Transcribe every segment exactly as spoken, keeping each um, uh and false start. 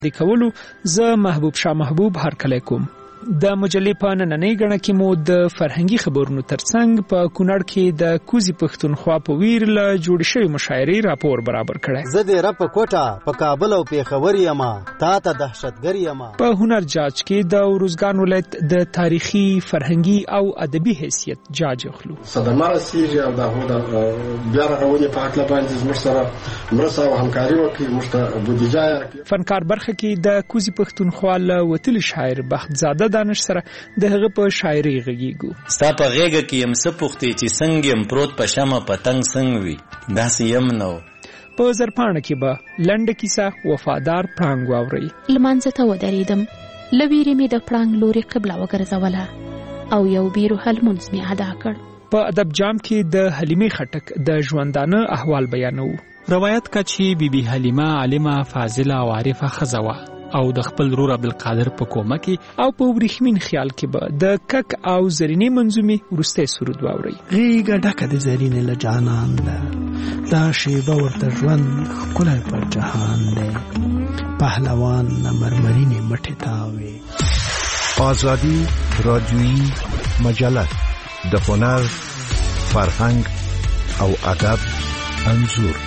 د کولو زه محبوب شاه محبوب هرکلی کوم. د مجلې په نننۍ غڼه کې مو د فرهنګي خبرونو ترڅنګ په کونړ کې د کوزي پښتونخوا په ویر له جوړ شوی مشاعرې راپور برابر کړی. زه د رپ کوټه په کابل او پیښور یم، تا ته دهشتګر یم. په هنر جاج کې د روزګان ولایت د تاریخي فرهنګي او ادبي حیثیت جاج اخلو. صدمه رسیږي او د هغو بیا رغونې په هکله باندې زموږ سره مرسته او همکاري وکړي، موږ ته بودیجه راکړي. فنکار برخه کې د کوزي پښتونخوا له وتلي شاعر بخت زاده دانش سره د هغه په شاعري غږیږو. ستا په غېږه کې يم څه پوښتې چې څنګه يم پروت په شمه پتنګ څنګه وي داسې يم نو. په زرپاڼه کې به لنډه کیسه وفادار پړانګ واورئ. لمانځه ته ودرېدم، له ویرې مې د پړانګ لوري قبله وګرځوله او یو بیروحه لمونځ مې ادا کړ. په ادب جام کې د حلیمې خټک د ژوندانه احوال بیانو. روایت کا چې بی بی حلیمه عالمه فاضله او عارفه ښځه وه او د خپل رور عبدالقادر په کومه کې او په ورېښمین خیال کې به د کک او زرینې منظومې وروستی سرود واورئ. غېږه ډکه د زرینې له جانان ده، دا شیبه ورته ژوند ښکلی پر جهان دی، پهلوان نه مرمرینې مټې تاوې. آزادی رادیویی مجله د هنر، فرهنګ او ادب انځور.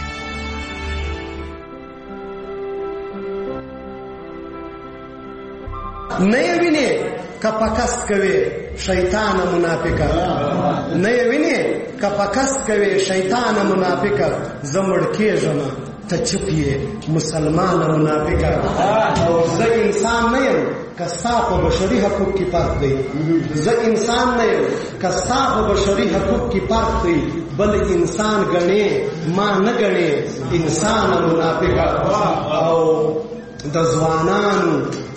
نه یې ویني که پکست کوي شیطان منافقه، نه یې ویني که پکست کوي شیطان منافقه، زه مړ کېږم ته چپ یې مسلمان منافقه. او زه انسان نه یم که ستا په بشري حقوق کې فرق دی، زه انسان نه یم که ستا په بشري حقوق کې فرق دی، بل انسان ګڼې ما نه ګڼې انسان منافقه. او د ځوانانو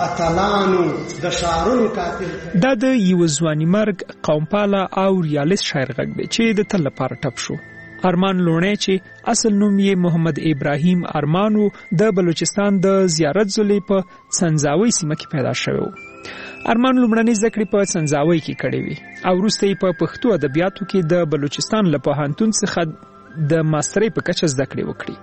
اتلانو د شعرونو کاتل دا د یو ځواني مرګ قومپاله او ریالیست شاعر غږ دی چې د تل لپاره ټپ شو. ارمان لوڼی چې اصل نوم یې محمد ابراهیم ارمان و، د بلوچستان د زیارت ضلع په څنځاوۍ سیمه کې پیدا شوی و. ارمان لومړنۍ زده کړې په څنځاوۍ کې کړې وې او وروسته یې په پښتو ادبیاتو کې د بلوچستان له پوهنتون څخه د ماسترۍ په کچه زده کړې وکړې.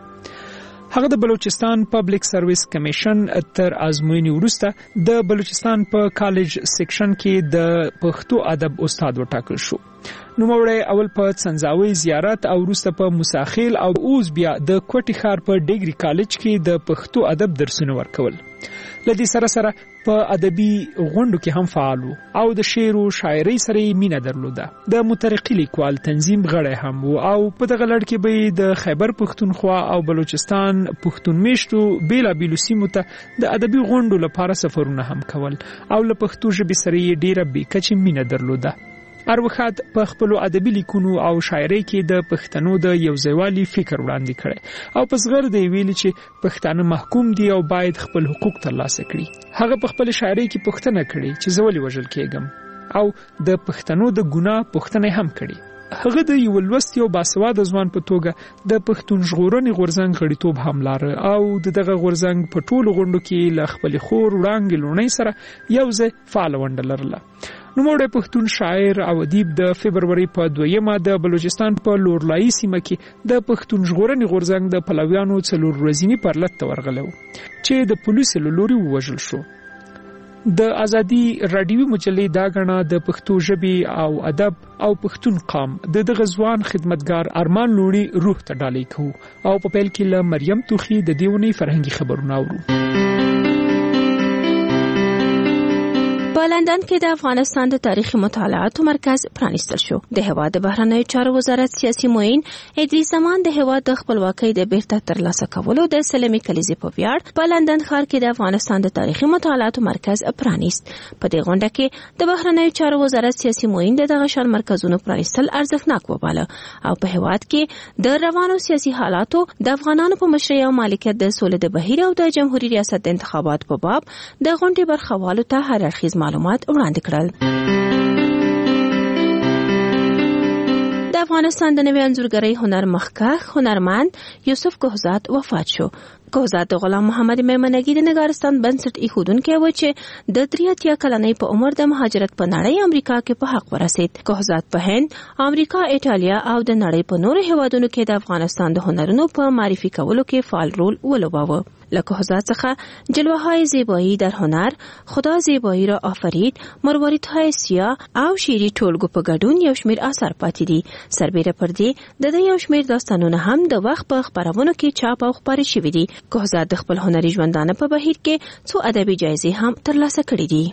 هغه د بلوچستان پبلک سرویس کمیشن تر ازموینې وروسته د بلوچستان په کالج سیکشن کې د پښتو ادب استاد وټاکل شو. نوموړی اول په څنځاوۍ زیارت او وروسته په موساخیل او اوس بیا د کوټي ښار په ډیګري کالج کې د پښتو ادب درسونه ورکول. لدې سره سره په ادبي غونډو کې هم فعال وو او د شعر او شاعرۍ سره یې مینه درلوده. د مترقي لیکوال تنظیم غړی هم وو او په دغه لړ کې به د خیبر پښتونخوا او بلوچستان پښتون میشتو بیلابیلو سیمو ته د ادبي غونډو لپاره سفرونه هم کول او له پښتو ژبې سره یې ډیره بې کچې مینه درلوده. اروخات په خپلو ادبي لیکونو او شاعرۍ کې د پښتنو د یوځایوالي فکر وړاندې کړی او په صغر دی ویلي چې پښتانه محکوم دي او باید خپل حقوق ترلاسه کړي. هغه په خپل شاعرۍ کې پوښتنه کړې چې زه ولې وژل کېږم او د پښتنو د ګناه پوښتنه هم کړې. هغه د یو لوستي او باسواده ځوان په توګه د پښتون ژغورنې غورځنګ غړیتوب هم لاره او د دغه غورځنګ په ټولو غونډو کې له خپل خور وړانګې لوڼۍ سره یو ځای فعال ونډه لرله. نوموړی پښتون شاعر او ادیب د فبروري په دویمه د بلوچستان په لورلایي سیمه کې د پښتون ژغورنې غورځنګ د پلویانو څلور ورځني پرلت ته ورغلی چې د پولیسو له لوري ووژل شو. د ازادي رادیوي مجلې دا غڼه د پښتو ژبې او ادب او پښتون قام د دغه ځوان خدمتګار ارمان لوڼي روح ته ډالۍ کوو او په پیل کې له مریم توخي د دې ونې فرهنګي خبرونه اورو. په لندن کې د افغانستان د تاریخي مطالعاتو مرکز پرانیستل شو. د هېواد د بهرنیو چارو وزارت سیاسي معین ادریس زمان د هېواد د خپلواکۍ د بیرته ترلاسه کولو د سلمي کلیزې په ویاړ په لندن ښار کې د افغانستان د تاریخي مطالعاتو مرکز پرانیست. په دې غونډه کې د بهرنیو چارو وزارت سیاسي معین د دغه شان مرکزونو پرانیستل ارزښتناک وباله او په هېواد کې د روانو سیاسي حالاتو د افغانانو په مشرۍ او مالکیت د سولې د بهیر او د جمهوریت ریاست د انتخابات په باب د غونډې برخوالو ته هر اړخیز معلومات وړاندې کړل. د افغانستان د نوي انځورګرۍ هنر مخکښ هنرمند یوسف کوهزاد وفات شو. کوهزاد د غلام محمد میمنګي د نګارستان بنسټ ایښودونکی و چې د درې اتیا کلنۍ په عمر د مهاجرت په نړۍ امریکا کې په حق ورسید. کوهزاد په هند، امریکا، ایټالیا او د نړۍ په نورو هیوادونو کې د افغانستان د هنرونو په معرفي کولو کې فعال رول ولوباوه. له کهزاد څخه جلوه‌های زیبایی در هنر، خدا زیبایی را آفرید، مرواریدهای سیاه او شیری ټولګو په ګډون یو شمېر آثار پاتې دي. سربیره پر دې د دې یو شمېر داستانونه هم د وخت په خپرونو کې چاپ او خپاره شوي دي. کهزاد د خپل هنري ژوندانه په بهیر کې څو ادبي جایزې هم ترلاسه کړې دي.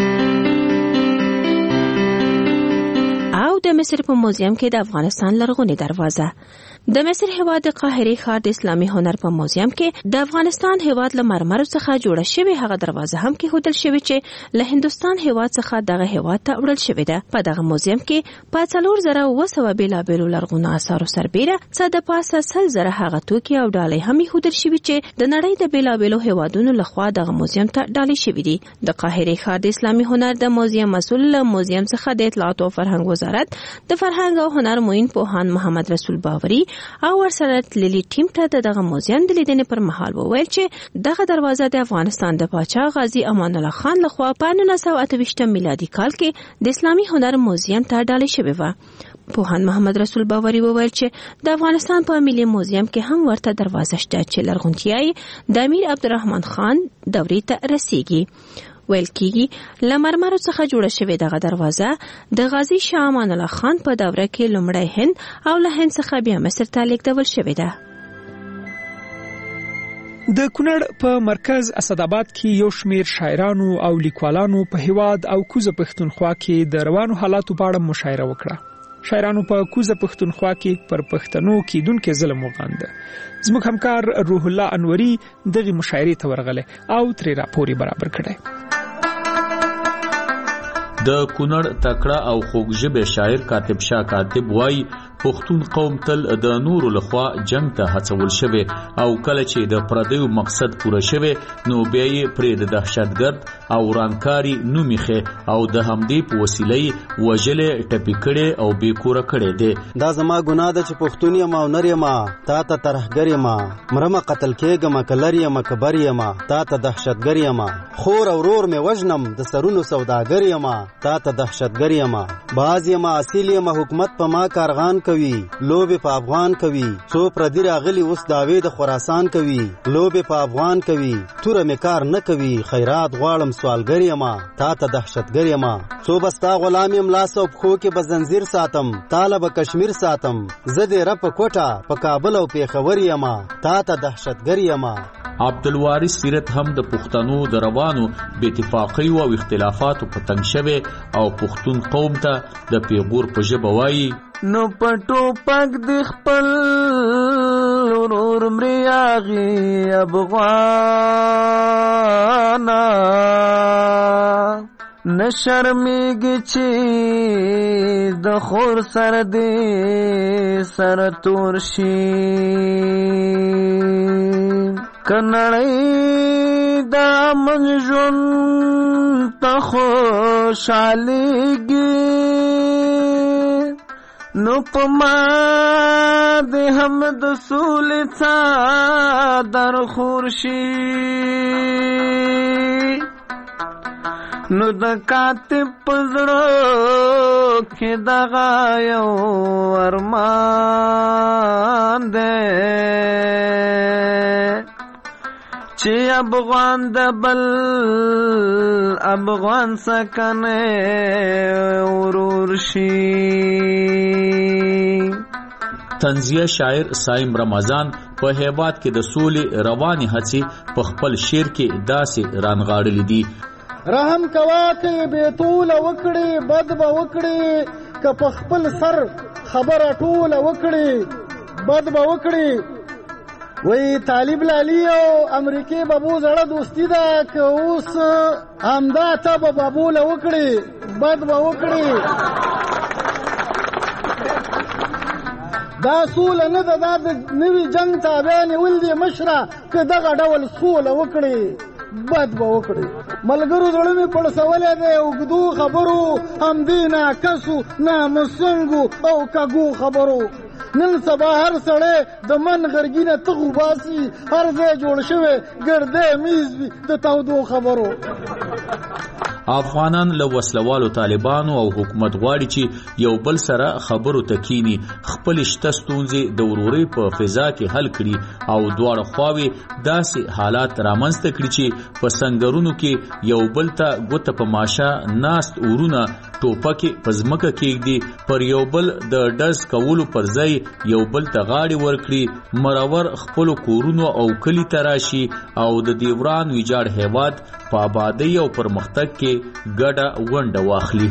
او د مصر په موزیم کې د افغانستان لرغونې دروازه. د مصر هیواد د قاهره ښار د اسلامي هنر په موزیم کې د افغانستان هیواد له مرمرو څخه جوړه شوې هغه دروازه هم کې هودل شوې چې له هندستان هیواد څخه دغه هیواد ته وړل شوې ده. په دغه موزیم کې په څلور زره اوه سوه بیلابیلو لرغونو آثارو سربیره څه د پاسه سل زره هغه توکي او ډالۍ هم هودل شوې چې د نړۍ د بیلابیلو هیوادونو لخوا دغه موزیم ته ډالۍ شوې دي. د قاهره ښار د اسلامي هنر د موزیم مسؤل له موزیم څخه د اطلاعات او فرهنګ وزارت د فرهنګ او هنر معین پوهاند محمد رسول باوري او ورسره تللي ټیم ته دغه موزیم د لیدنې پر مهال وویل چې دغه دروازه د افغانستان د پاچا غازی امان الله خان لخوا په نولس سوه اته ویشتم میلادي کال کې د اسلامي هنر موزیم ته ډالۍ شوې وه. پوهاند محمد رسول باوري وویل چې د افغانستان په ملي موزیم کې هم ورته دروازه شته چې لرغونتیا یې د امیر عبدالرحمن خان دورې ته رسیږي. ویل کېږي له مرمرو څخه جوړه شوې دغه دروازه د غازی شاه امان الله خان په دوره کې لومړی هند او له هند څخه بیا مصر ته لیږدول شوې ده. د کونړ په مرکز اسداباد کې یو شمېر شاعرانو او لیکوالانو په هیواد او کوزه پښتونخوا کې د روانو حالاتو په اړه مشاعره وکړه. شاعرانو په کوزه پښتونخوا کې پر پښتنو کېدونکي ظلم وغانده. زموږ همکار روح الله انوري دغه مشاعرې ته ورغله او ترې راپور برابر کړی. د کونړ تکړه او خوږژبه شاعر کاتب شاه کاتب وای پښتون قوم تل د نورو لخوا جنگ ته هڅول شوی او کله چې د پردیو مقصد پوره شوی نو بیا یې پرې د دهشتګرد او ورانکاري نومیخه او د همدې په وسیله وجلې ټپي کړي او بې کوره کړي دي. دا زما ګناه ده چې پښتون یم او نر یم، تا ته ترهګر یم، مرمه قتل کېږم کلر یم کبر یم، تا ته دهشتګر یم، خور او ورور مې وژنم د سرونو سوداګر یم، تا ته دهشتګر یم، باز یم اصیل یم، حکومت په ما کارغان کوي، لوبې په افغان کوي، څو پردي راغلي اوس دعوې د خراسان کوي، لوبې په افغان کوي، توره مې کار نه کوي، خیرات غواړم سوالګر یم، تا ته دهشتګر یم، څو بستا غلام یم، لاس او پښو کې به زنځیر ساتم، تاله به کشمیر ساتم، زه دې رب په کوټه په کابل او پیښور یم، تا ته دهشتګر یم. عبدالوارث سیرت هم د پښتنو د روانو بې اتفاقۍ او اختلافاتو په تنګ شوی او پښتون قوم ته د پیغور په ژبه وایي نو پټو پک د خپل ورور مریاغي افغانا نشرمیږي چې د خور سر دې سر تور شي کنړی دا منجون ته خوشحالیږي نو پما د هم د سولې څادر خورشي نو د کاتب پزړو کې دغه یو ارمان دی چې افغان د بل افغان سکنه ورور شي. طنزیه شاعر سایم رمضان په هیواد کې د سولې رواني هڅې په خپل شعر کې داسې رانغاړلې دي. رحم کوا کې بیتول وکړي بد به وکړي که په خپل سر خبره ټول وکړي بد به وکړي. وی طالب لالی او امریکای بابو زړه دوستی ده که اوس همدا ته به بابو له وکړي بد به وکړي. دا سوله نه ده، دا د نوي جنګ تابع نیول دي مشره که دغه ډول سوله وکړي بد به وکړي. ملګرو زړه مې پړسولی دی اوږدو خبرو همدې ناکسو نامسنګو او کږو خبرو. نن سبا هر سړی د من غرګینه تغو باسي، هر ځای جوړ شوی ګردی میز وي د تودو خبرو. افغانان له وسلوالو طالبانو او حکومت غواړي چې یو بل سره خبرو تکینی خپل شته ستونزې د وروري په فضا کې حل کړي او دواړه خواوې داسې حالات رامنځته کړي چې په سنگرونو کې یو بل ته ګوته په ماشه ناست ورونه ټوپکې په ځمکه کېږدي پر یو بل د ډز کولو پر ځای یو بل ته غاړې ورکړي مرور خپلو کورونو او کلي ته راشي او د دیوران ویجاړ هیواد په آبادۍ او پرمختګ کې ګډه ونډه واخلي.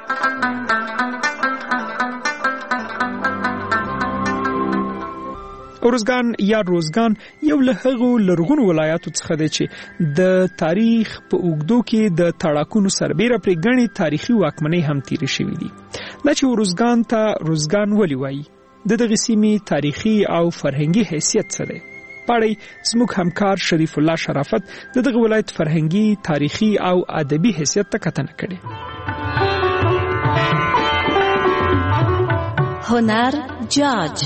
ارزګان یا روزګان یو له هغو لرغونو ولایاتو څخه دی چې د تاریخ په اوږدو کې د تړاکونو سربیره پرې ګڼې تاریخي واکمنۍ هم تیرې شوي دي. دا چې ارزګان ته روزګان ولې وایي، د دغې سیمې تاریخي او فرهنګي حیثیت څه دی؟ پاړی زموږ همکار شریف الله شرافت د دغه ولایت فرهنګي، تاریخي او ادبي حیثیت ته کتنه کړې. هنر جاج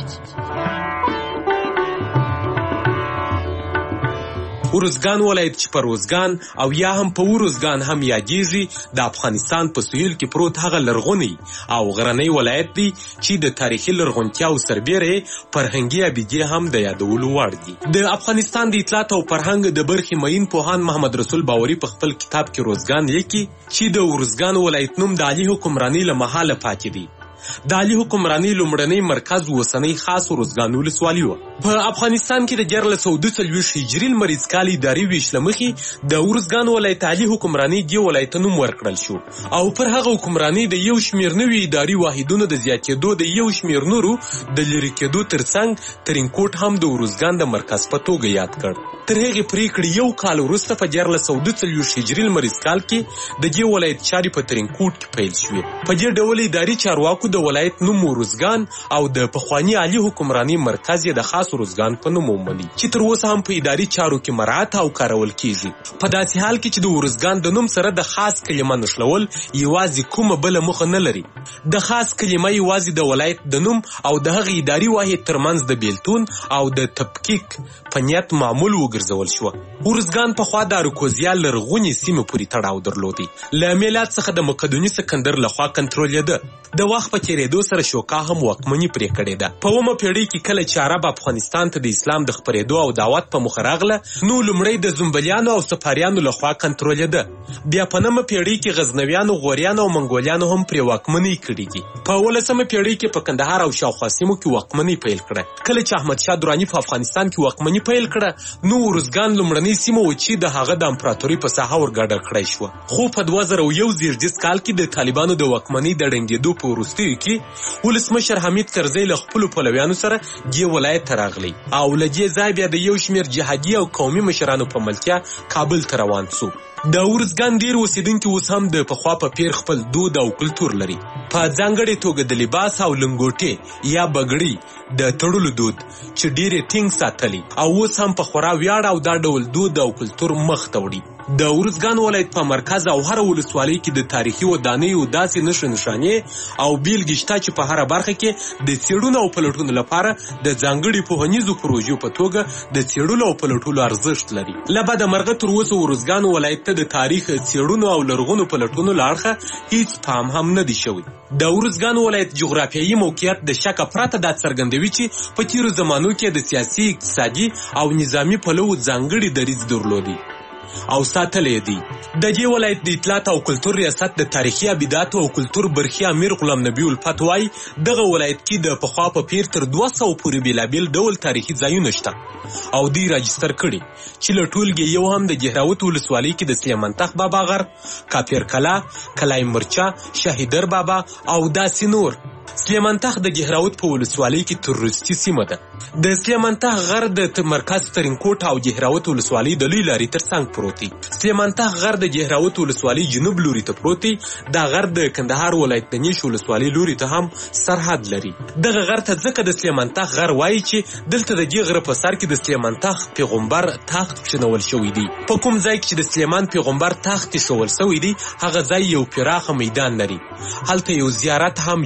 ارزګان ولایت چې په روزګان او یا هم په ورزګان هم یادېږي د افغانستان په سهیل کې پروت هغه لرغونی او غرنی ولایت دی چې د تاریخي لرغونتیاو سربیره فرهنګي ابدي هم د یادولو وړ دی. د افغانستان د اطلاعات او فرهنګ د برخې معین پوهان محمد رسول باوري په خپل کتاب کې روزګان لیکي چې د ورزګان ولایت نوم د علي حکمراني له مهاله پاتې دی. د علي حکمراني لومړنی مرکز اوسنی خاص ورزګان ولسوالي وه. په افغانستان کې د دیارلس سوه دوه څلوېښت هجري لمریز کال اداري ویش له مخې د ورزګان ولایت علي حکمراني دې ولایت ته نوم ورکړل شو او پر هغه حکمراني د یو شمېر نوي اداري واحدونو د زیاتېدو د یو شمېر نورو د لرې کېدو ترڅنګ ترینکوټ هم د ورزګان د مرکز په توګه یاد کړ. تر هغې پرېکړې یو کال وروسته په دیارلس سوه دوه څلوېښت هجري لمریز کال کې د دې ولایت چارې په ترینکوټ کې پیل شوې. په دې ډول اداري چارواکو د ولایت نوم ورزګان او د پخواني علي حکمراني مرکز یې د خاص ورزګان په نوم ومني چې تر اوسه هم په اداري چارو کې مراعات او کارول کیږي. په داسې حال کې چې د ورزګان د نوم سره د خاص کلمه نښلول یوازې کومه بله موخه نه لري. د خاص کلمه یوازې د ولایت د نوم او د هغې اداري واحد ترمنځ د بیلتون او د تفکیک په نیت معمول وګرځول شوه. ورزګان پخوا د اراکوزیا لرغونې سیمې پورې تړاو درلودی. له میلاد څخه د مقدوني سکندر لخوا کنټرولېده. د وخت په تېرېدو سره شوکا هم واکمني پرې کړې ده. په اومه پیړۍ کې کله چې عرب افغانستان ته د اسلام د خپرېدو او دعوت په موخه راغله نو لومړی د زنبلیانو او سفاریانو لخوا کنټرولېده. بیا په نهمه پیړۍ کې غزنویانو، غوریانو او منګولیانو هم پرې واکمني کړې دي. په اولسمه پیړۍ کې په کندهار او شاوخوا سیمو کې واکمني پیل کړه. کله چې احمدشاه دراني په افغانستان کې واکمني پیل کړه نو ورزګان لومړنۍ سیمه و چې د هغه د امپراتورۍ په ساحه ورګډه کړی شوه. خو په دوه زره یو زیږدیز کال کې د طالبانو د واکمنۍ د ړنګېدو په وروستیو کې ولسمشر حمید کرزي له خپلو پلویانو سره دې ولایت ته راغلی او له دې ځای بیا د یو شمېر جهادي او قومي مشرانو په ملتیا کابل ته روان سو. د ورزګان ډېر اوسېدونکي اوس هم د پخوا په پیر خپل دود او کلتور لري. په ځانګړې توګه د لباس او لنګوټې یا بګړۍ د تړلو دود چې ډېرې ټینګ ساتلی او اوس هم په خورا ویاړ او دا ډول دود او کلتور مخ ته وړي. د ورزګان ولایت په مرکز او هر ولسوالۍ کې د تاریخي ودانیو داسې نښې نښانې او بیلګې شته چې په هره برخه کې د څېړنو او پلټنو لپاره د ځانګړي پوهنیزو پروژو په توګه د څېړلو او پلټلو ارزښت لري. له بده مرغه تر اوسه ورزګان ولایت ته د تاریخ څېړنو او لرغونو پلټنو له اړخه هیڅ پام هم نه دی شوی. د ورزګان ولایت جغرافیایي موقعیت د شکه پرته دا څرګندوي چې په تیرو زمانو کې د سیاسي، اقتصادي او نظامي پلوه ځانګړي دریځ درلودي او ساتلې دي. د دې ولایت د اطلاعات او کلتور ریاست د تاریخي ابداتو او کلتور برخي امیر غلام نبی الفت وایي دغه ولایت کې د پخوا په پیر تر دوه سوه پورې بېلابېل ډول تاریخي ځایونه شته او دوی راجستر کړي چې له ټولګې یو هم د جهراوت ولسوالۍ کې د سلیمان تخت بابا غر، کاپیر کلا، کلای مرچا، شاهیدر بابا او داسې نور. سلیمان تخت د جهراوت په ولسوالۍ کې تر وروستي سیمه ده. د سلیمان تخت غر د مرکز ترینکوټ او جهراوت ولسوالۍ د لوی لارې ترڅنګ پروت دی. سلیمان تخت غر د جهراوت ولسوالۍ جنوب لوري ته پروت دی. دا غر د کندهار ولایت د نیش ولسوالۍ لوري ته هم سرحد لري. دغه غر ته ځکه د سلیمان تخت غر وایي چې دلته د دې غره په سر کې د سلیمان تخت پیغمبر تخت کښېنول شوی دی. په کوم ځای کې چې د سلیمان پیغمبر تخت ایښول شوی دی هغه ځای یو پراخه میدان لري. هلته یو زیارت هم جوړ شوی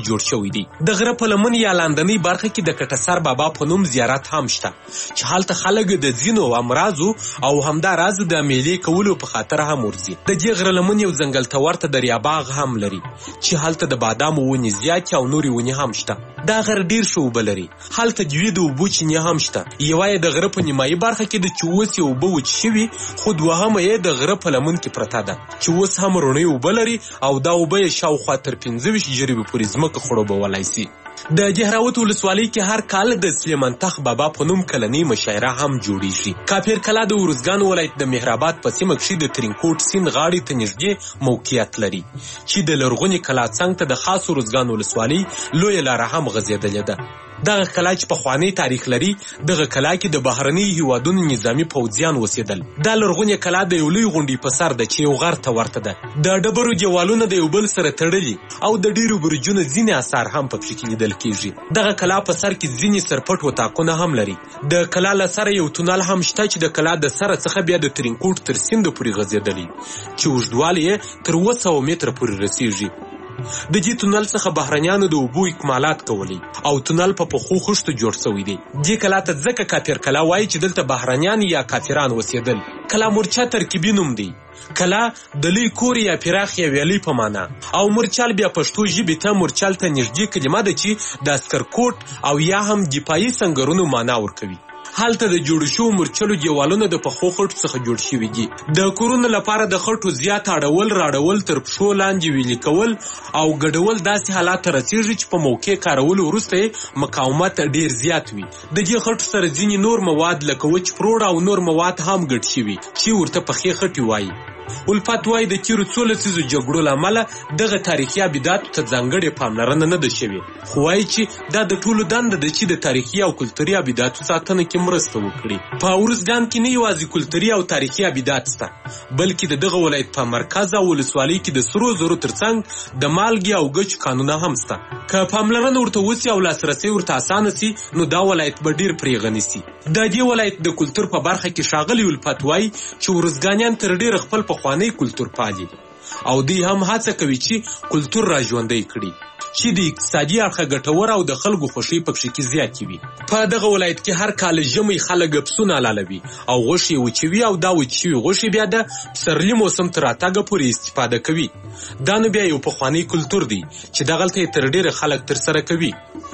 شوی دی. د غره په لمن یا لاندنۍ برخه کې د کټسر بابا په نوم زیارت هم شته چې هلته خلک د ځینو امراضو او همداراز د میلې کولو په خاطر هم ورځي. د دې غره لمن یو ځنګل ته ورته دریاباغ هم لري چې هلته د بادامو ونې زیاتې او نورې ونې هم شته. دا غر ډیر ښه اوبه لري. هلته دوې د اوبو چینې هم شته. یوه یې د غره په نیمایي برخه کې ده چې اوس یې اوبه وچې شوي، خو دوهمه یې د غره په لمن کې پرته ده چې اوس هم رڼې اوبه لري او دا اوبه یې شاوخوا تر پنځه ویشت جریبې پورې ځمکه خړوبولی سي. د دهراوت ولسوالۍ کې هر کال د سلیمان تخ بابا په نوم کلنۍ مشاعره هم جوړیږي. کاپیر کلا د ارزګان ولایت د مهرآباد په سیمه کښې د ترینکوټ سیند غاړې ته نږدې موقعیت لري چې د لرغونې کلا څنګ ته د خاص ارزګان ولسوالۍ لویه لاره هم غځېدلې ده. دغه کلا چې پخوانی تاریخ لري، دغه کلا کې د بهرني هیوادونو نظامي پوځیان اوسېدل. دا لرغونې کلا د یو لوی غونډۍ په سر ده چې یو غر ته ورته ده. د ډبرو دیوالونه د یو بل سره تړلي او د ډیرو برجونو ځینې اثار هم په پکې لیدل کېږي. دغه کلا په سر کې ځینې سرپټ وطاقونه هم لري. د کلا له سره یو تونل هم شته چې د کلا د سره څخه بیا د ترینکوټ تر سیند پورې غځېدلی چې اوږدوالی یې تر اوه سوه متره پورې رسیږي. د دې تونل څخه بهرنیانو د اوبو اکمالات کولی او تونل په پخو خښتو جوړ شوی دی. دې کلا ته ځکه کافر کلا وایي چې دلته بهرنیان یا کافران اوسېدل. کلا مورچا ترکیبي نوم دی. کلا د لوی کور یا پراخ یا ویلي په معنا او مورچال بیا پښتو ژبې ته مورچال ته نږدې کلمه ده چې د عسکرکوټ او یا هم دفاعي سنګرونو معنا ورکوي. هلته د جوړ شوو مورچلو دیوالونه د پخو خټو څخه جوړ شوي دي. د کورونو لپاره د خټو زیات اړول راړول تر پښو لاندې ویلي کول او ګډول داسې حالات ته رسېږي چې په موقع کارولو وروسته یې مقاومت ډیر زیات وي. د دې خټو سره ځینې نور مواد لکه وچ پروړ او نور مواد هم ګډ شوي چې ورته پخې خټې وایي. الفت وایي د تیرو څو لسیزو جګړو له امله دغه تاریخي ابداتو ته ځانګړې پاملرنه نه ده شوې، خو وایي چې دا د ټولو دنده ده چې د تاریخي او کلتوري ابداتو ساتنه کې مرسته وکړي. په ارزګان کې نه یوازې کلتوري او تاریخي ابدات شته، بلکې د دغه ولایت په مرکز او ولسوالۍ کې د سرو زرو ترڅنګ د مالګې او ګچ کانونه هم شته. که پاملرنه ورته وسي او لاسرسی ورته اسانه سي، نو دا ولایت به ډیر پرې غني سي. د دې ولایت د کلتور په برخه کې ښاغلي الفت وایي چې ارزګانیان تر ډیره خپل پخوانی کلتور پالي او دوی هم هڅه کوي چې کلتور را ژوندی کړي چې د اقتصادي اړخه ګټور او د خلکو خوښۍ پکې کې زیاتې وي. په دغه ولایت کې هر کال ژمی خلک پسونه حلالوي او غوښې وچوي او دا وچ شوي غوښې بیا د پسرلي موسم تر راتګه پورې استفاده کوي. دا نو بیا یو پخوانی کلتور دی چې دغلته یې تر ډیره خلک ترسره کوي.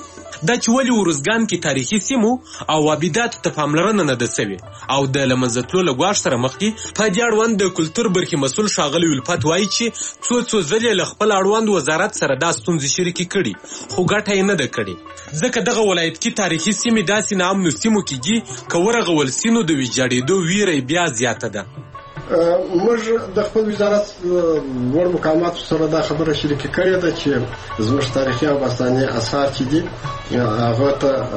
دا چې ولې ارزګان کې تاریخي سیمو او ابداتو ته پاملرنه نه ده سوې او د له منځه تلو له ګواښ سره مخ دي، په دې اړوند د کلتور برخې مسؤل ښاغلي الفت وایي چې څو څو ځلې له خپل اړوند وزارت سره دا ستونزې شریکې کړي، خو ګټه یې نه ده کړې. ځکه دغه ولایت کې تاریخي سیمې داسې ناامنو سیمو کې دي که ورغول سي نو د ویجاړېدو ویره بیا زیاته ده. موږ د خپل وزارت لوړ مقاماتو سره دا خبره شریکه کړې ده چې زموږ تاریخي او باستاني اثار چې دي هغه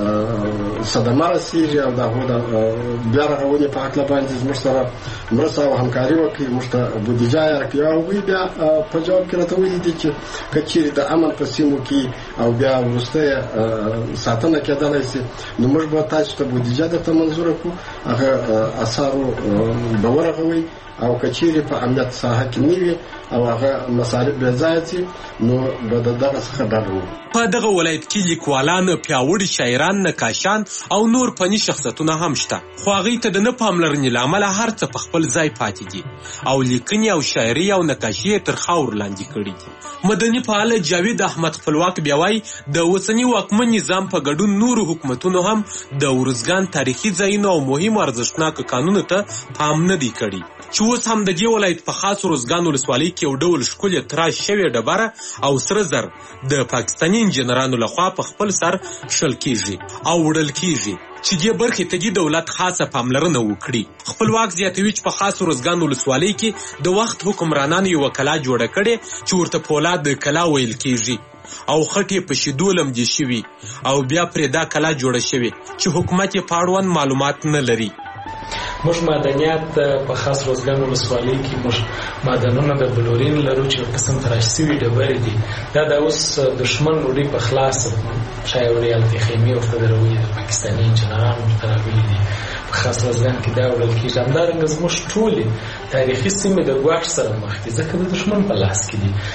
ته صدمه رسېږي او د هغو د بیا رغونې په هکله باندې زموږ سره مرسته او همکاري وکړي، موږ ته بودیجه یې راکړي. او هغوی بیا په جواب کې راته ویلي دي چې که چیرې د امن په سیمو کې او بیا وروسته یې ساتنه کېدلی سي، نو موږ به تاسو ته بودیجه درته منظوره کړو، هغه اثارو به ورغوئ او کچيري په امنیت ساحه کې نیوي او هغه مصارف به ځای سي، نو به دغه څخه ډارو. په دغه ولایت کې لیکوالان، پیاوړي شاعران، نقاشان او نور فني شخصیتونه هم شته، خو هغوی ته د نه پاملرنې له امله هر څه په خپل ځای پاتې دي او لیکنې او شاعري او نقاشي یې تر خاور لاندې کړي دي. مدني فعال جاوید احمد خپلواک بیا وایي د اوسني واکمن نظام په ګډون نورو حکومتونو هم د ارزګان تاریخي ځایونو او مهمو ارزښتناکو کانونو ته پام نه دی کړی، چې اوس هم د دې ولایت په خاص ارزګان ولسوالۍ کې یو ډول ښکلې تراش شوې ډبره او سره زر د پاکستاني انجینرانو لخوا په خپل سر شل کیږي او وړل کیږي چې دې برخې ته د دولت خاصه پاملرنه وکړي. خپلواک زیاتوي چې په خاص ارزګان ولسوالۍ کې د وخت حکمرانانو یوه کلا جوړه کړې چې ورته پولاد کلا ویل کیږي او خټې په شیدو لمدې شوي او بیا پرې دا کلا جوړه شوې چې حکومت یې په اړوند معلومات نه لري. موږ معدنیات په خاص روزګان ولسوالۍ کې موږ معدنونه د بلورین لرو چې یو قسم تراش سوي ډبرې دي. دا د اوس دښمن ډوډۍ په خلاص شاید وړې هلته خیمې ورته درولي د پاکستاني انجینران ورته راغلي دي. په خاص روزګان کې دا وړل کېږي. همدارنګه زموږ ټولې تاریخي سیمې د ګواښ سره مخ دي ځکه د دښمن په لاس کې دي.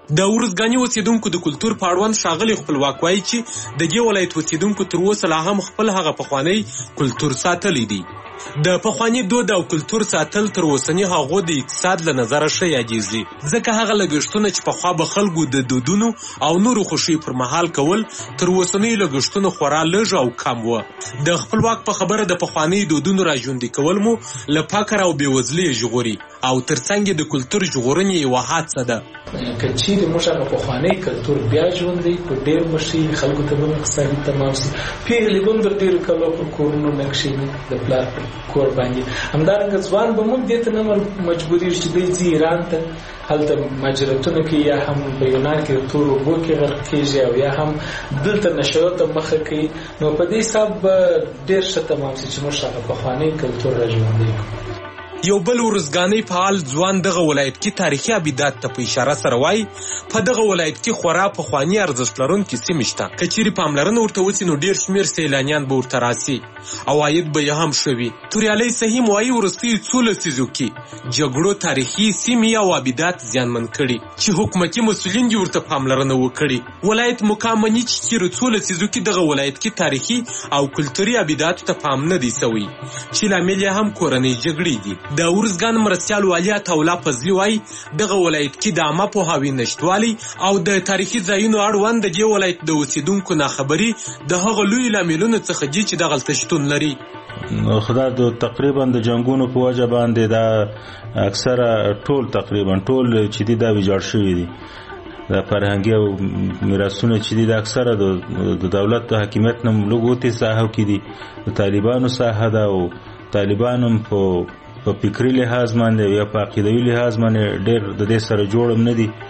د ارزګانی اوسیدونکو د کلتور په اړوند ښاغلي خپلواک وایي چې د دې ولایت اوسیدونکو تر اوسه لا هم خپل هغه پخوانی کلتور ساتلی دی. د پخوانی دود او کلتور ساتل تر اوسنی هغو د اقتصاد له نظره ښه یادیږي، ځکه هغه لګښتونه چې پخوا به خلکو د دودونو او نورو خوښیو پر مهال کول تر اوسنیو لګښتونو خورا لږ او کم وه. د خپلواک په خبره د پخواني دودونو راژوندي کول مو له فقر او بېوزلۍ ژغوري او ترڅنګ د کلتور ژغورنې یوه هڅه ده. که چیرې موږ هغه پخوانی کلتور بیا ژوندی په ډېر مشي خلکو ته به اقتصادي تمام سي. پیغلې به هم د ډېرو کلو په کورونو نه کښېني د پلار په کور باندې. همدارنګه ځوان به موږ دې ته نه مجبورېږي چې دی ځي ایران ته، هلته مهاجرتونه کوي یا هم په یونان کې د تورو اوبو کې غرق کېږي او یا هم دلته نشو ته مخه کوي. نو په دې حساب به ډېر ښه تمام سي چې موږ هغه پخوانی کلتور را ژوندی کړو. یو بل ورزګانی فعال ځوان دغه ولایت کې تاریخي ابیدات ته په اشاره سره وایي په دغه ولایت کې خورا پخواني ارزښت لرونکي سیمې شته. که چیرې پاملرنه ورته وسي نو ډېر شمېر سیلانیان به ورته راسي او عاید به یې هم ښه وي. توریالی سهیم وایي وروستیو څو لسیزو کې جګړو تاریخي سیمې او ابیدات زیانمن کړي چې حکومتي مسؤلین دې ورته پاملرنه وکړي. ولایت مقام مني چې تېرو څو لسیزو کې دغه ولایت کې تاریخي او کلتوري ابیداتو ته پام نه دی سوی چې لامل یې هم کورنۍ جګړې دي. د ارزګان مرستیال والي عطاالله فضلي وایي دغه ولایت کې د عامه پوهاوي نشتوالی او د تاریخي ځایونو اړوند د دې ولایت د اوسیدونکو ناخبري د هغه لوی لاملونو څخه دي چې دغلته شتون لري. خدا د تقریبا د جنگونو په وجه باندې دا اکثره ټول تقریبا ټول چې دي دا ویجاړ شوي دي. د فرهنګي او میراثونه چې دي د اکثره د دولت د حاکمیت نه لږ ساحو کې دي د طالبانو ساحه ده او طالبان هم په په فکري لحاظ باندې یا په عقیدوي لحاظ باندې ډېر د دې سره جوړ هم نه دي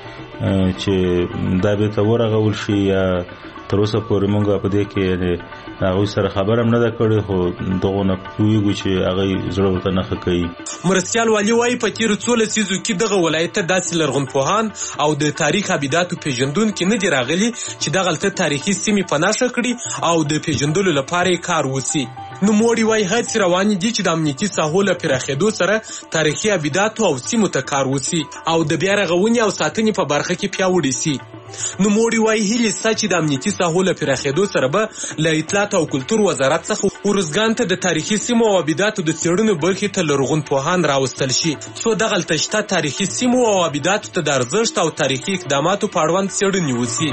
چې دا به ته ورغول شي یا تر اوسه پورې مونږ په دې کې هغوی سره خبر هم نه ده کړې، خو دغو نه پوهېږو چې هغوی زړه ورته نښه کوي. مرستیال والي وایي په تېرو څو لسیزو کې دغه ولایت ته داسې لرغونپوهان او د تاریخ ابیداتو پېژندونکي نه دي راغلي چې دغلته تاریخي سیمې په نښه کړي او د پېژندلو لپاره یې کار وسي. نوموړي وایي هڅې روانې دي چې د امنیتي ساحو له پراخېدو سره تاریخي ابیداتو او سیمو ته کار وسي او د بیا رغونې او ساتنې په برخه کې پیاوړي سي. نوموړي وایي هیلې شته چې د امنیتي ساحو له پراخېدو سره به له اطلاعات او کلتور وزارت څخه ارزګان ته د تاریخي سیمو او ابیداتو د څېړنو برخې ته لرغونپوهان راوستل شي څو دغلته شته تاریخي سیمو او ابیداتو ته د ارزښت او تاریخي اقداماتو په اړوند څېړنې وسي.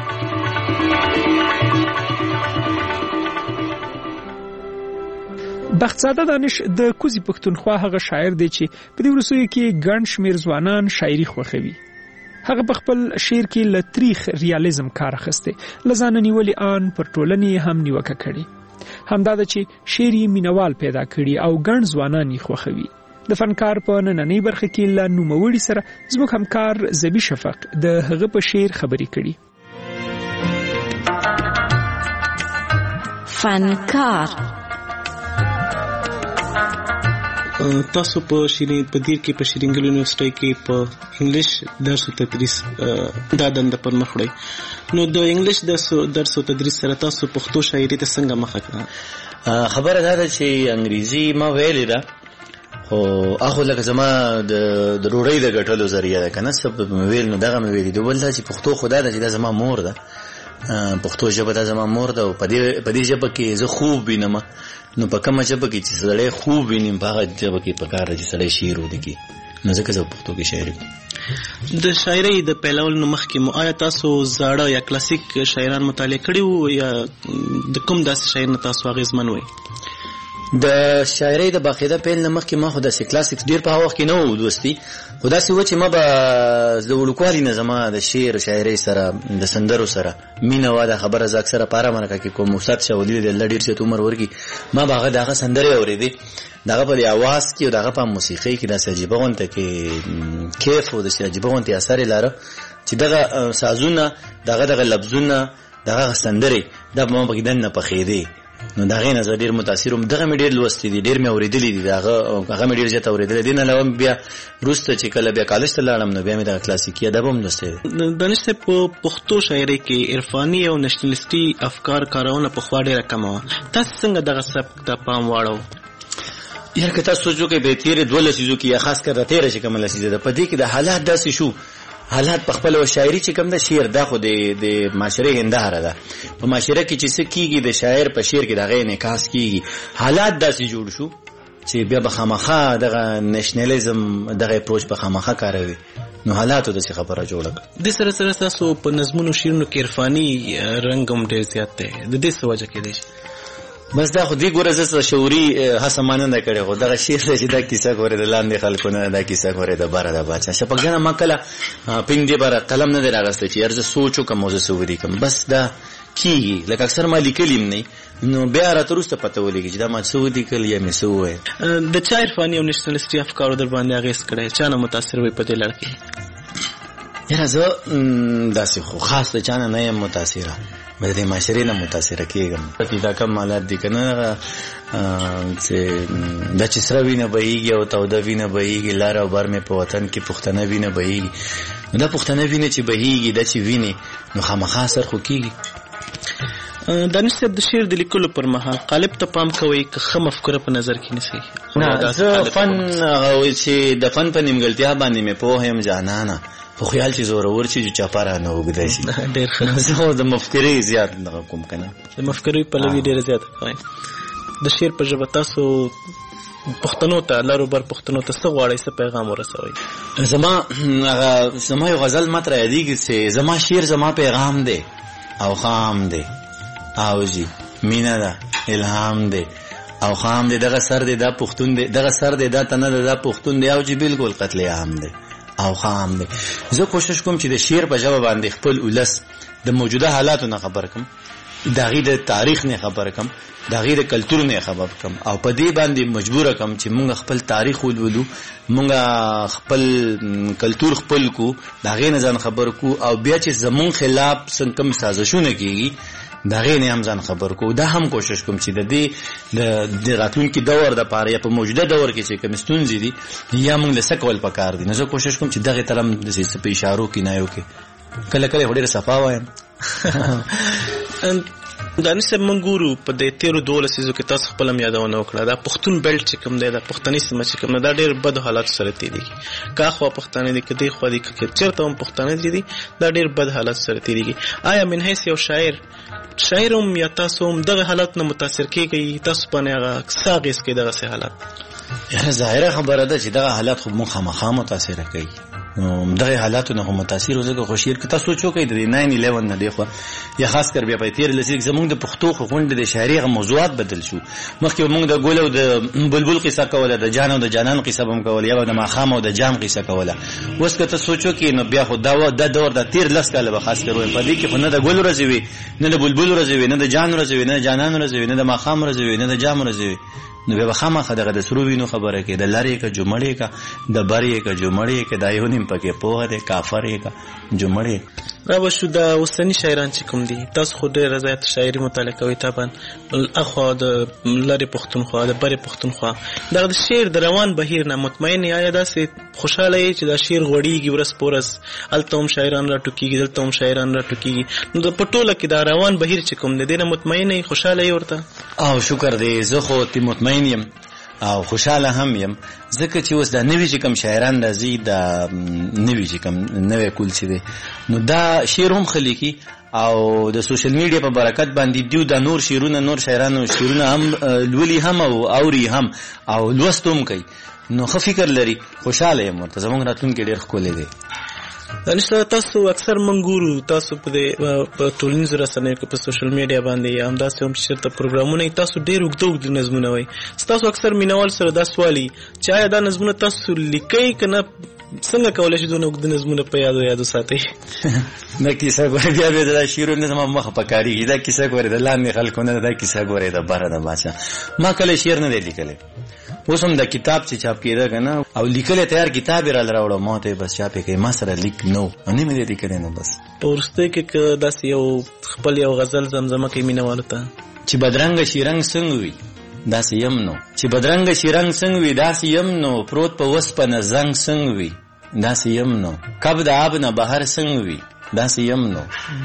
بختزاده دانش د کوزي پښتونخوا هغه شاعر دی چې په دې وروستیو کې ګڼ شمېر ځوانان شاعري خوښوي. هغه په خپل شعر کې له تاریخ ریالیزم کار اخیستی، له ځانه نیولې آن پر ټولنې هم نیوکه کړې. همدا ده چې شعر یې مینوال پیدا کړي او ګڼ ځوانان یې خوښوي. د فنکار په نننۍ برخه کې له نوموړي سره زموږ همکار زبی شفق د هغه په شعر خبرې کړي. فنکار تاسو په شیرین په دیر کې په شیرینګل یونیورسيټي کې په انګلیش درس او تدریس دا دنده پر مخ وړئ، نو د انګلیش درس او تدریس سره تاسو پښتو شاعري ته څنګه مخه کړه؟ خبره دا ده چې انګریزي ما ویلې ده خو هغه لکه زما د د روړۍ د ګټلو ذریعہ ده کنه سبب مې ویل نو دغه مې ویلې دی بل دا چې پښتو خدا ده چې دا زما مور ده، پښتو ژبه دا زما مور ده او په دې په دې ژبه کې زه خوب وینم. نو په کومه ژبه کې چې سړی خوب وینم په هغه ژبه کې په کار چې سړی شعر ولیکي، نو ځکه زه پښتو کې شاعري کوم. د شاعرۍ د پیلولو مخکې مو آیا تاسو زاړه یا کلاسیک شاعران مطالعه کړي وو یا د کوم داسې شاعر نه تاسو اغېزمن وئ؟ د شاعرۍ د باقاعده پیل نه مخکې ما خو داسې کلاسیک ډېر په هغه وخت کې نه و دوستي، خو داسې و چې ما به د وړوکوالي نه زما د شعر شاعرۍ سره د سندرو سره مینه وه. دا خبره زه اکثره په هره مرکه کې کوم استاد شاه ولي د الله ډېر زیات عمر ورکړي ما به هغه د هغه سندرې اورېدې، د هغه په اواز کې او د هغه په موسیقۍ کې داسې عجیبه غونته کې کیف او داسې عجیبه غونتې اثر یې لاره چې دغه سازونه دغه دغه لفظونه دغه سندرې دا به ما پکې دننه پخېدې. نو دا غي نظر ډیر متاثر وم، دغه مې ډیر لوستي دي، ډیر مې اوریدلې دي، دغه هغه مې ډیر زیات اوریدلې دي. نه علاوه بیا روسته چې کله بیا کالج ته لاړم نو بیا مې د کلاسیکي ادب هم لوستي دي. دانشته په پښتو شاعرۍ کې عرفاني او نشنلیستي افکار کارونه په خوا ډیره کم و، تاسو څنګه دغه سبک ته پام واړو؟ یار که تاسو سوچو کې به تیر دوه لسیزو کې یا خاص کر تیر چې کومه لسیزه ده په دې کې د حالات داسې شو حالات په خپل شاعري چې کوم د شعر دا خو د د معاشره هنداره ده په معاشره کې چې څه کیږي د شاعر په شعر کې دغه انعکاس کیږي حالات داسې جوړ شو چې بیا به خامخا دغه نېشنلیزم دغه اپروچ په خامخا کاروي نو حالاتو د څه خبره جوړه د سره سره تاسو په نظمونو شیرونو کې عرفاني رنگ هم ډېر زیات دی د دې څه وجه کې دی بس دا خو دې ګوره زه شعوري هڅه ماننده کړې خو دغه شعر چې دا کیسه ګورې د لاندې خلکو نه دا کیسه ګورې د باره د باچا شپږجنه ما کله پنځ دې باره قلم نه دی راغستی چې یار زه سوچ وکړم او زه څه ولیکم بس دا کیږي لکه اکثر ما لیکلي هم نه نو بیا راته وروسته پته ولګي چې دا ما څه ولیکل یا مې څه وویل د چا عرفاني او نیشنلستي افکارو در باندې اغېز کړی چا نه متاثر وي په دې لړ کې یاره زه داسې خو خاص د چا نه نه یم متاثره مې د معاشرې نه متاثره کېږم دا کم حالات دي که نه چې دا چې سره وینه بهیږي او توده وینه بهیږي لار او بر مې په وطن کې پښتنه وینه بهیږي نو دا پښتنه وینه چې بهیږي دا چې وینې نو خامخا اثر خو کېږي دانش صاحب د شعر د لیکلو پر مهال قالب ته پام کوئ که ښه مفکوره په نظر کې نیسئ نه زه فن چې د فن په نیمګړتیا باندې مې پوه یم جانانه په خیال چې زورور چې چاپه رانه اوږدی شي ډېر ښه زه د مفکرې زیات دغه کوم که نه د مفکرې پلوي ډېره زیاته کوئ د شعر په ژبه تاسو پښتنو ته لارو بر پښتنو ته څه غواړئ څه پیغام ورسوئ زما هغه زما یو غزل ماته رایادېږي چې زما شعر زما پیغام دی او خام دی او جی مینه ده الهام دی او خام دی دغه سر دی دا پښتون دی دغه سر دی دا تنه دی دا پښتون دی او جی بالکل قتل عام دی او خام دی زه کوشش کوم چې د شعر په ژبه باندې خپل ولس د موجوده حالاتو نه خبر کم د هغې د تاریخ نه خبر کم د هغې د کلتور نه خبر کم او په دې باندې مجبوره کم چې مونږ خپل تاریخ ولولو مونږ خپل کلتور خپل کو د هغې نه ځان خبر کو او بیا چې زمونږ خلاف څنګه کوم سازشونه کېږي د هغې نه هم ځان خبر کو دا هم کوشش کوم چې د دې د راتلونکي دور دپاره یا په موجوده دور کې چې کوم ستونزې دي یا موږ له څه کول پکار دي نو زه کوشش کوم چې دغې طرح هم داسې په اشارو کنایو کې کله کله خو ډېره صفا وایم دانش صاحب موږ ګورو په دې تېرو دولس څیزو کې تاسو خپله هم یادونه وکړه دا پښتون بیلټ چې کوم دی دا پښتني سیمه چې کوم ده دا ډېر بدو حالاتو سره تېرېږي که اخوا پښتانه دي که دې خوا دي که چېرته هم پښتانه دي دا ډېر بد حالاتو سره تېرېږي آیا من حیث یو شاعر شاعر هم یا تاسو هم دغه حالات نه متاثر کېږئ تاسو باندې هغه څه اغېز کوي دغسې حالات یاره ظاهره خبره ده چې دغه حالات خو موږ خامخا متاثره کوي نو دغه حالاتو نه خو متاثر وځکه خو شعر کې تاسو سوچ وکئ د ناین الیون نه دی خو یا خاص کر بیا په تېر لسیک زمونږ د پښتو خو غونډې د شاعري هغه موضوعات بدل شو مخکې موږ د ګل او د بلبل قصه کوله د جان او د جانان قصه هم کوله یا د ماښام او د جام قصه کوله اوس که ته سوچ وکئ نو بیا خو دا د دور د تېر لس کاله به خاص کر ووایم په دې کې خو نه د ګل ورځې وي نه د بلبل ورځې وي نه د جان ورځې وي نه د جانان ورځې وي نه د ماښام ورځې وي نه د جام ورځې وي نو بیا به خامخا دغه د سرو وینو خبره کې د لرې که جمړې که د برې که جمړې که دا یو نیم پکې پوهه دی کافر یې که جمړې را به شو د اوسني شاعران چې کوم دي تاسو خو ډېره زیات شاعري مطالعه کوئ طبعا اخوا د لرې پښتونخوا د برې پښتونخوا دغه د شعر د روان بهیر نه مطمئن یې آیا داسې خوشحاله یې چې دا شعر غوړېږي ورځ په ورځ هلته هم شاعران راټوکېږي دلته هم شاعران راټوکېږي نو د په ټوله کې دا روان بهیر چې کوم دی دې نه مطمئن یې خوشحاله یې ورته او شکر دی زه خو تی مطمئن یم او خوشحاله هم یم ځکه چې اوس دا نوي چې کوم شاعران راځي دا نوي چې کوم نوی کول چې دی نو دا شعر هم ښه لیکي او د سوشل میډیا په برکت باندې دیو دا نور شعرونه نور شاعرانو شعرونه هم لولي هم او اوري هم او لوست هم کوي نو ښه فکر لري خوشحاله یم ورته زموږ راتلونکی ډېر ښکلی دی دانش تاسو اکثر موږ ګورو تاسو په په ټولنیزو رسنیو کې په سوشل میډیا باندې یا همداسې هم چې چېرته پروګرامونه تاسو ډېر اوږده اوږده نظمونه وایي ستاسو اکثر مینوال سره دا سوال وي چې آیا دا نظمونه تاسو لیکئ که نه څنګه کولی شي دونه اوږده نظمونه په یادو یادو ساتئ دا کیسه ګورې بیا بیا د دا شعرونه زما مخه په کارېږي دا کیسه ګورې د لاندې خلکو نه دا کیسه ګورې د بره د باچا ما کله شعر نه دی لیکلی اوس هم د کتاب چې چاپ کېده که نه او لیکلی تیار کتاب یې راله راوړه ما ته یې بس چاپ یې کوي ما سره لیک نه و نه مې دی لیکلی نو بس په وروستۍ کې که داسې یو خپل یو غزل زمزمه کوي مینهوالو ته چې بدرنګه شیرنګ څنګه وي داسې یم نو چې بدرنګه شیرنګ څنګه وي داسې یم نو پروت په وسپنه زنګ څنګه وي داسې یم نو کب د آب نه بهر څنګه وي داسې یم نو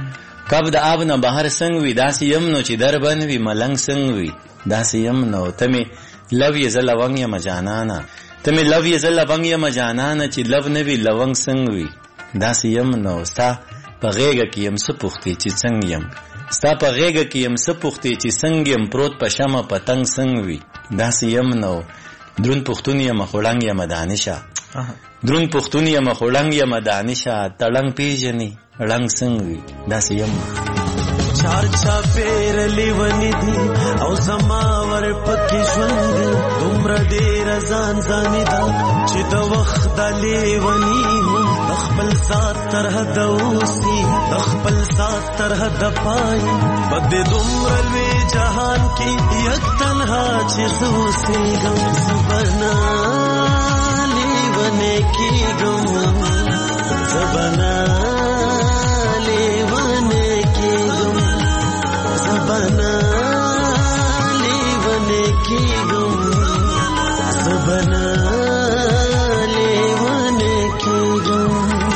کب د آب نه بهر څنګه وي داسې یم نو چې در بند وي ملنګ څنګه وي داسې یم نو ته مې لو یې زه لونګ یم جانانه ته مې لو یې زه لونګ یم جانانه چې لو نه وي لونګ څنګه وي داسې یم نو ستا په غېږه کې یم څه پوښتې چې څنګه یم ستا په غېږه کې یم څه پوښتې چې څنګه یم پروت په شمه پتنګ څنګه وي داسې یم نو درون پښتون یم خوړنګ یم دانشه درون پښتون یم خوړنګ یم دانشه تړنګ پیژنې رنګ څنګه وي داسې یم چار چا پیر لیونی دی او زما ور پکې ژوند دومره ډېر ځان ځانې دا چې د وخت د لیونی هم د خپل ذات تر حد اوسي د خپل ذات تر حد پای په دې دومره لوی جهان کې یک تنها چې زه اوسېږم زه به نه لیونی کېږم زه به نه Sabana levane ki gum Sabana levane ki gum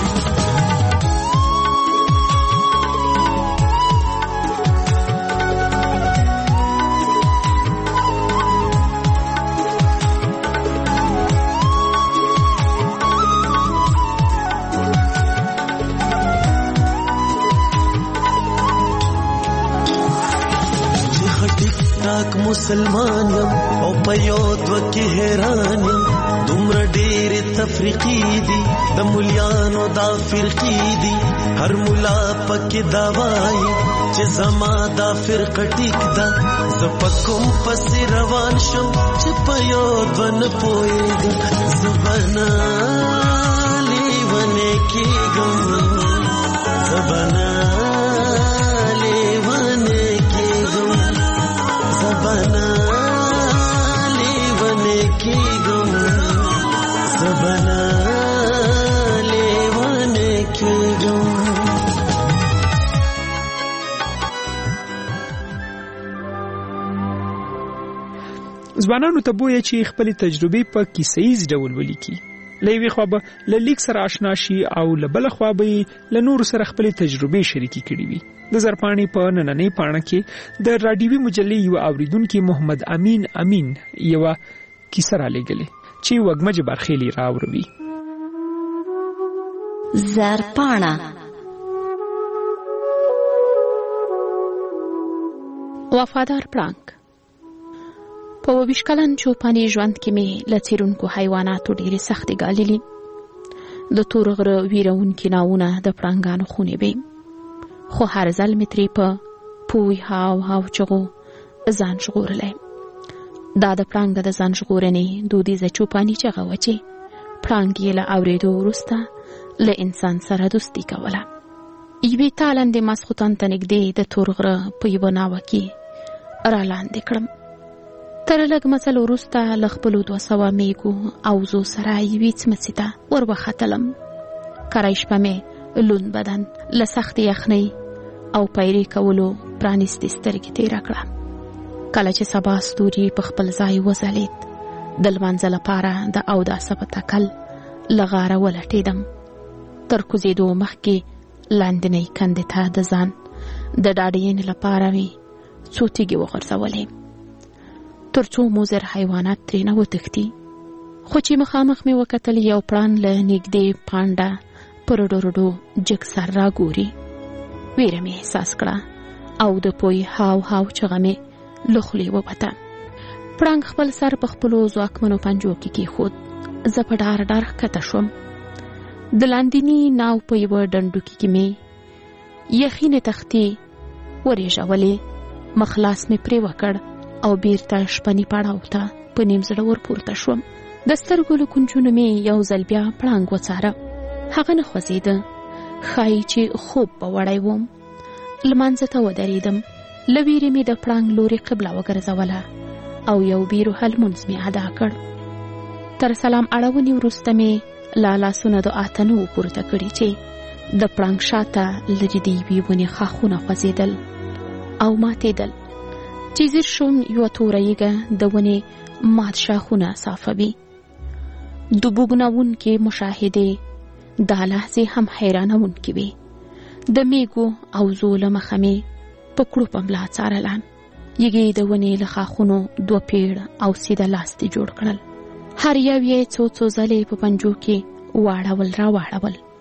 مسلمان یم او په یو دوه کې حیران یم دومره ډېرې تفریقې دي د مولیانو دا فرقې دي هر مولا پکې دا وایي چې زما دا فرقه ټیک ده زه په کوم پسې روان شم چې په یو دوه نه پوهېږم زه به نه لیونی کېږم زه به نه لیونی کېږم Sabana levane ki gum Sabana levane ki gum ځوانانو ته بویه چې خپل تجربې په کیسه‌ایز ډول ولیکي لوي خو به له لیک سره آشنا شي او له بل خو به له نور سره خپل تجربې شریکي کړي وي د زرپانی په نننۍ پاڼه کې د رادیوي مجلې یو اوریدونکو محمد امین امین یو کیسه را لګلې چې وګمج برخېلی راوړي زرپاڼه وفادار پړانګ په وبشکلن چوپانی ژوند کې می لڅیرونکو حیواناتو ډېری سختي ګاللي د تور غره ویرونکو ناونه د پړانګانو خونې به خو هر ځل متري په پوي هاو هاو چغو ځان شغورلې دا د پړانګ د ځان شغورنې دودیزه چوپانی چغه وچی پړانګ یې له اوریدو وروسته له انسان سره دوستي کوله یوه تالند مسخوتان تنګدې د تور غره په یو ناوه کې را لاندې کړم تر لږ مزل وروسته له خپلو دوه سوه میږو او زو سره یوې څمڅې ته ور وختلم کره شپه مې لوند بدن له سختې یخنۍ او پیرې کولو پرانیستې سترګې تېره کړه کله چې سبا ستوري په خپل ځای وځلېد د لمانځه لپاره د اوداسه په تکل له غاره ولټېدم تر کوزېدو مخکې لاندنۍ کندې ته د ځان د ډاډینې لپاره مې څو تیږې وغورځولې تر څو مضر حیوانات ترېنه وتښتي خو چې مخامخ مې وکتل یو پړان له نږدې پانډه پر ډوډو جګ سر را ګوري ویره مې احساس کړه او د پوی هاو هاو چغه مې له خولې ووته پړانګ خپل سر په خپلو ځواکمنو پنجو کې کېښود زه په ډار ډار ښکته شوم د لاندیني ناو په یوه ډنډوکي کې مې یخینې تختې ورېژولې مخ لاس مې پرې وکړ او بیرته شپني پړاو ته په نیم زړه ور پورته شوم د سترګو له کونجونو مې یو ځل بیا پړانګ وڅاره هغه نه خوځېده ښایي چې خوب به وړی وم لمانځه ته ودرېدم له ویرې مې د پړانګ لورې قبله وګرځوله او یو بیروحه لمونځ مې ادا کړ تر سلام اړونې وروسته مې لا لاسونه د آتنو پورته کړي چې د پړانګ شاته لرې د یوې ونې ښاخونه خوځېدل او ماتېدل چې ځیر شوم یوه توره یږه د ونې مات شاخونه صافوي د بوږنوونکې مشاهدې دا لحظې هم حیرانوونکې وې د میږو او زو له مخه مې په کړوپه ملا څارله یږې د ونې له ښاخونو دوه پیړ او سیده لاستې جوړ کړل هر یو یې څو څو ځلې په پنجو کې واړول را واړول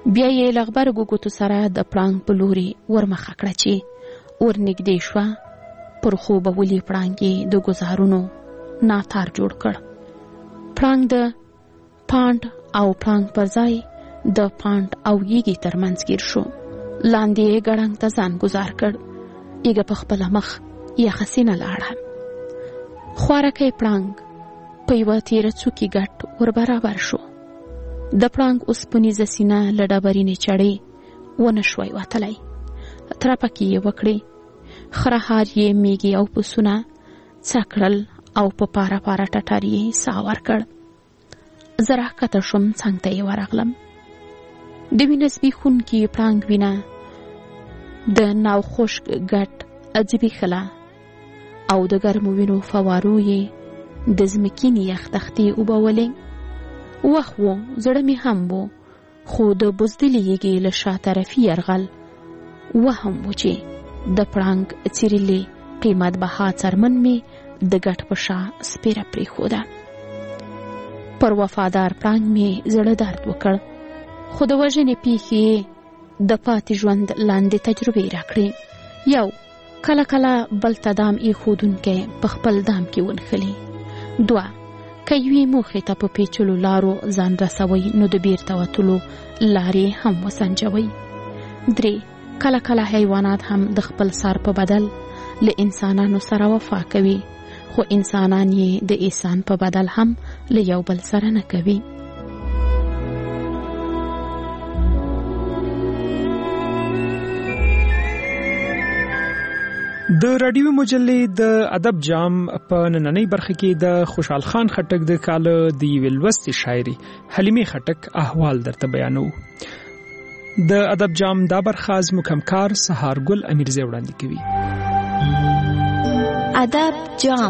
بیا یې له غبرګو ګوتو سره د پړانګ په لوري ورمخه کړه چې ورنږدې شوه. پر خوبه ولي پړانګ یې د ګزارونو ناتار جوړ کړ. پړانګ د پاند او پړانګ پر ځای د پاند او یږي ترمنځ ګیر شو. لاندې یې ګړنګ ته ځان گزار کړ. یږه په خپله مخ یخه سینه لاړه. خوارکی پړانګ په یوه تیره څوکې ګټ ور برابر شو. د پړانګ اوسپنیزه سینه له ډبرینې چړې ونه شوی وتلی. ترپکې یې وکړې. خره هار یې میږي او پسونه څه کړل او په پاره پاره ټټر یې ساه ورکړ. زه راښکته شوم، څنګ ته یې ورغلم. د وینه زبېښونکي پړانګ وینه د ناوخوشک ګټ ځبېښله او د ګرمو وینو فوارو یې د ځمکینې یخ تختې اوبولې. وخت و، زړه مې هم و، خو د بزدلې یږې له شا طرفي یرغل وهم و چې د پړانګ څیرلې قیمت بها څرمن مې د ګټ په شا سپېره پرېښوده. پر وفادار پړانګ مې زړه درد وکړ، خو د وژنې پیښې د پاتې ژوند لاندې تجربې راکړې. یو، کله کله بل ته دام ایښودونکی په خپل دام کې ونښلي. دوه، که یوې موخې ته په پیچلو لارو ځان رسوئ نو د بیرته وتلو لارې هم وسنجوئ. درې، کله کله حیوانات هم د خپل سر په بدل له انسانانو سره وفا کوي، خو انسانان یې د احسان په بدل هم له یو بل سره نه کوي. د رادیو مجلې د ادب جام په نننۍ برخه کې د خوشحال خان خټک د کاله د یوې لوستې شاعري حلیمې خټک احوال درته بیانو. د ادب جام دا برخه زموږ همکار سهارګل امیرزی وړاندې کوي. ادب جام.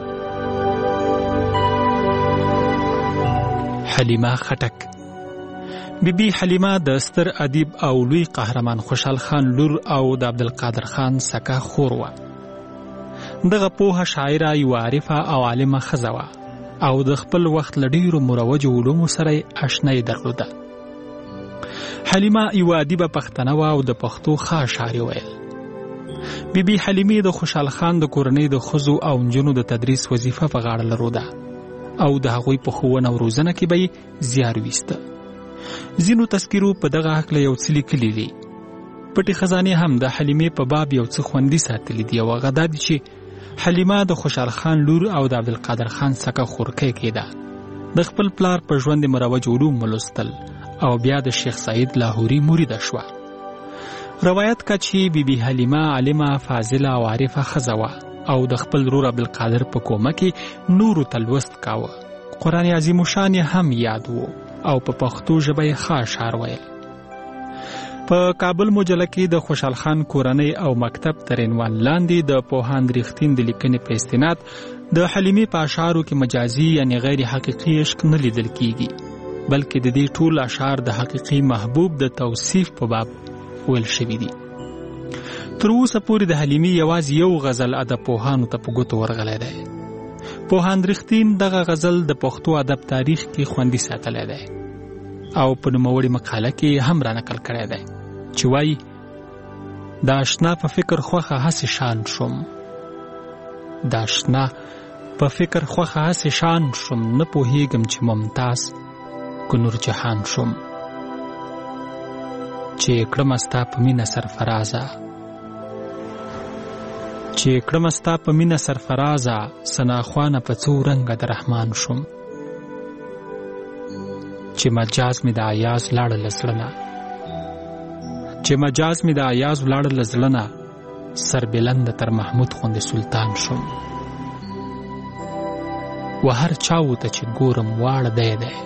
حلیمه خټک. بیبي حلیمه د ستر ادیب او لوی قهرمان خوشحال خان لور او د عبدالقادر خان سکه خور وه. دغه پوهه شاعره یوه عارفه او عالمه ښځه وه او د خپل وخت له ډېرو مروجو علومو سره یې اشنایي درلوده. حلیمه یوه ادیبه پښتنه وه او د پښتو ښه اشعار ویل. بیبي حلیمې د خوشحال خان د کورنۍ د ښځو او نجونو د تدریس وظیفه په غاړه لروده او د هغوی په ښوونه او روزنه کې به یې زیار ویسته. ځینو تذکیرو په دغه هکله یو څه لیکلي دي. پټې خزانې هم د حلیمې په باب یو څه خوندي ساتلي دي او هغه دا دي چې حلیمه د خوشحال خان لور او د عبدالقادر خان سکه خورکۍ کېده. د خپل پلار په ژوند مروج علوم ولوستل او بیا د شیخ سعید لاهوري مریده شوه. روایت کا چې بیبي حلیمه عالمه، فاضله او عارفه ښځه وه او د خپل ورور عبدالقادر په کومه کې نورو ته لوست کاوه. قرآن عظیم الشان هم یاد و او په پښتو ژبه یې ښه اشعار ویل. په کابل مجله کې د خوشحال خان کورنۍ او مکتب تر عنوان لاندې د پوهاند ریښتین د لیکنې په استناد د حلیمې په اشعارو کې مجازي یعنی غیر حقیقي عشق نه لیدل کیږي، بلکې د دې ټول اشعار د حقیقي محبوب د توصیف په باب ویل شوي دي. تر اوسه پورې د حلیمې یوازې یو غزل ادب پوهانو ته په ګوتو ورغلی دی. پوهاند ریښتین دغه غزل د پښتو ادب تاریخ کې خوندي ساتلی دی او په نوموړې مقاله کې هم را نقل کړی دی چې وایي: د اشنا په فکر خوښه هسې شان شوم، د اشنا په فکر خوښه هسې شان شوم، نه پوهیږم چې ممتاز که نور جهان شوم، چې کړم ستا په مینه سرفرازه، چې کړم ستا په مینه سرفرازه، سناخوانه په څو رنګه د رحمان شوم، چې مجاز مې د ایاز لاړه له زړه نه، چې مجاز مې د ایاز لاړه له زړه نه، سربلنده تر محمود غوندې سلطان شوم. و هر چاو ته چې ګورم واړه دی دی،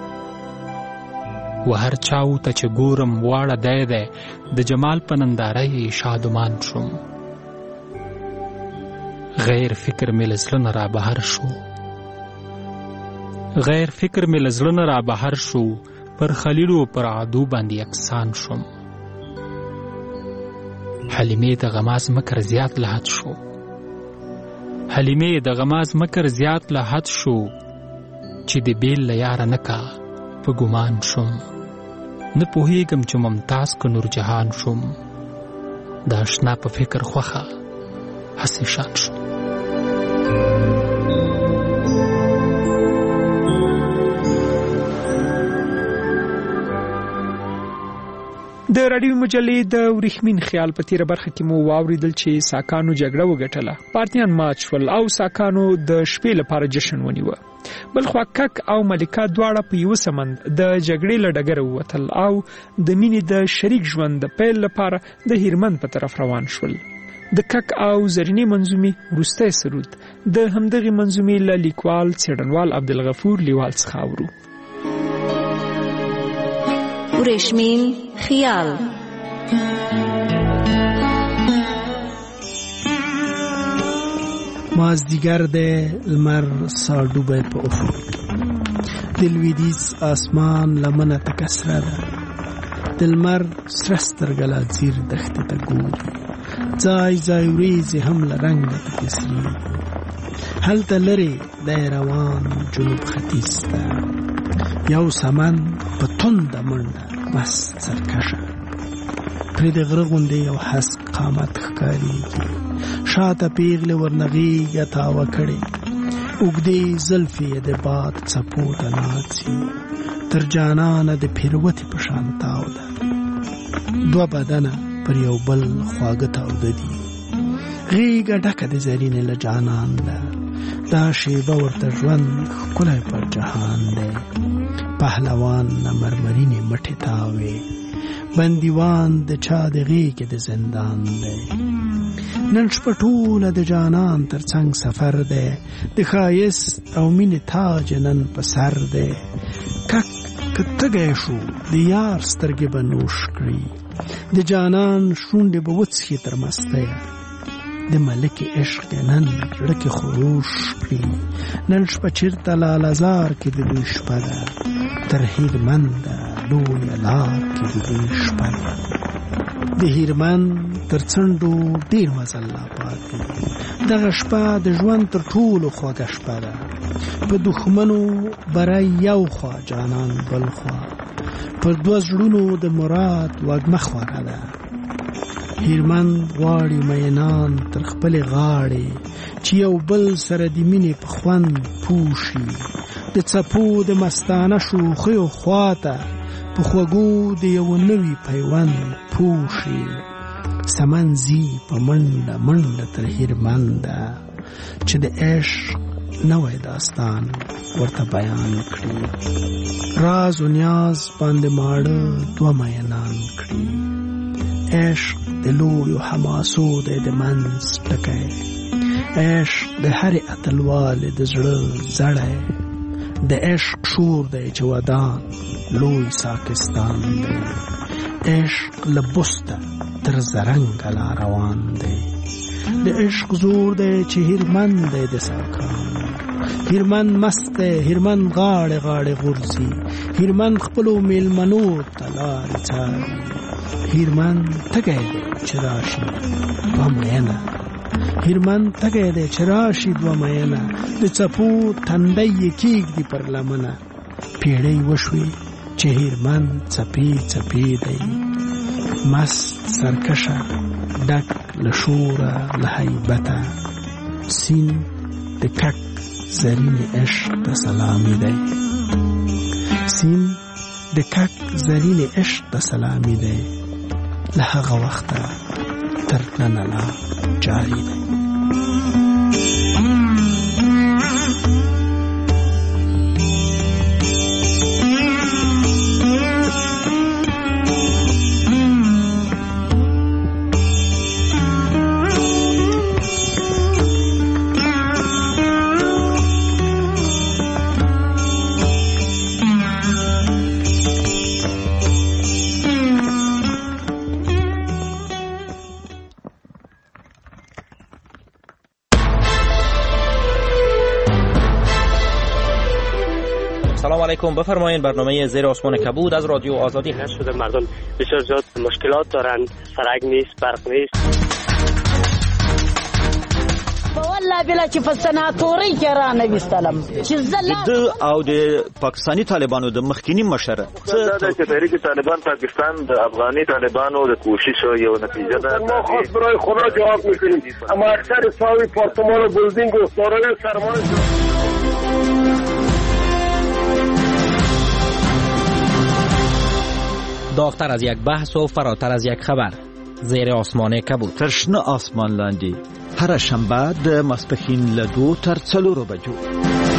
و هر چاو ته چې ګورم واړه دی دی، د جمال په ننداره یې شادمان شوم. غیر فکر مې له زړه نه را بهر شو، غیر فکر مې له زړه نه را بهر شو، پر خلیلو پر عدو باندې یکسان شوم. حلیمې د غماز مکر زیات له حد شو، حلیمې د غماز مکر زیات له حد شو، چې د بیل له یاره نه کا په ګمان شوم. نه پوهیږم چې ممتاز که نور جهان شوم د آشنا په فکر خوخه هسې شان شو. د راډیو مجلې د ورېښمین خیال په تیره برخه کې مو واوریدل چې ساکانو جګړه وګټله، پارتیان مات شول او ساکانو د شپې لپاره جشن ونیوه. بلخوا کک او ملکه دواړه په یو سمند د جګړې له ډګره ووتل او د مینې د شریک ژوند د پیل لپاره د هیرمند په طرف روان شول. د کک او زرینې منظومې وروستی سرود د همدغې منظومې له لیکوال څېړنوال عبدالغفور لیوال څخه اورو. ورېښمین خیال. مازدیګر دی، لمر ساډوبی په افق د لویدیځ اسمان لمنه تکه سره ده، د لمر سره سترګه لا ځیر دښتې ته ګوري، ځای ځای وریځې هم له رنګه تکې سرې، هلته لرې دی روان جنوب ختیځ ته، یو سمن په تنده منډه مست سرکشه، پرې د غره غوندې یو هسک قامت ښکارېږي، شاته پیغلې ورنغېږه تاوه کړې، اوږدې زلفې یې د باد څپو ته ناڅي، تر جانانه د پیروتې په شان تاو ده، دوه بدنه پر یو بل خواږه تاوده دي، غېږه ډکه د زرینې له جانان ده، دا شیبه ورته ژوند ښکلی پر جهان دی، پهلوان نه مرمرینې مټې تاوې، بندیوان د چا د غېږې د زندان دی، نن شپه ټوله د جانان تر څنګ سفر دی، د ښایست او مینې تاج نن په سر دی، کک که تږی شو د یار سترګې به نوش کړي، د جانان شونډې به وڅښي تر مستیه، د ملک عشق نن زړه کې خروش کړي، نن شپه چېرته لالهزار کې د دوی شپه ده، تر هیرمنده لویه لار کې د دوی شپه ده، د هیرمند تر څنډو ډېر مزل لا پاتې، دغه شپه د ژوند تر ټولو خوږه شپه ده، په دښمنو بری یو خوا جانان بل خوا، پر دوه زړونو د مراد وږمه خوره ده، هیرمند غواړي مینان تر خپلې غاړې، چې یو بل سره د مینې په خوند پوه شي، د څپو د مستانه شوخیو خواته په خوږو د یو نوي پیوند پوه شي، سمن ځي په منډه منډه تر هیرمنده، چې د عشق نوی داستان ورته بیان کړي، راز و نیاز باندې ماړه دوه مینان کړي، عشق د لویو حماسو دی د منځ ټکی، عشق د هرې اتلوالې د زړه زړی، د عشق شور دی چې ودان لوی ساکستان دی، عشق له بسته تر زرنګه لا روان دی، د عشق زور دی چې هیرمند دی د ساکان، هیرمند مست دی، هیرمند غاړې غاړې غورځي، هیرمند خپلو میلمنو ته لارې څاري، هیرمند تږی دی چې راشي دوه مینه، هیرمند تږی دی چې راشي دوه مینه، د څپو تندی یې کېږدي پر لمنه، پیړۍ وشوې چې هیرمند څپې څپې دی، مست سرکشه ډک له شوره له هیبته، سین د کک زرینې عشق ته سلامي دی، سین د کک زرینې عشق ته سلامي دی، له هغه وخته تر ننه لا جاري دی. سلام علیکم، بفرمایید. برنامه زیر آسمان کبود از رادیو آزادی هست. شده مردم بسیار زیاد مشکلات دارن، سرک نیست، برق نیست. بابا بالله بالله چې په سناتورۍ کې رانه وستلم چې زله د او د پاکستاني طالبانو د مخکینی مشر دا چې تحریک طالبان پاکستان د افغاني طالبانو د کوشش یو نتیجه ده. ما خواست برای خدا جواب میکنیم اما اکثر ساوی پارتمان و بلدینگ و سارای سرمان داغتر از یک بحث و فراتر از یک خبر زیر آسمان کبود ترشنه آسمان لاندی هر شنبه د ماسپښین له دوو تر څلورو بجو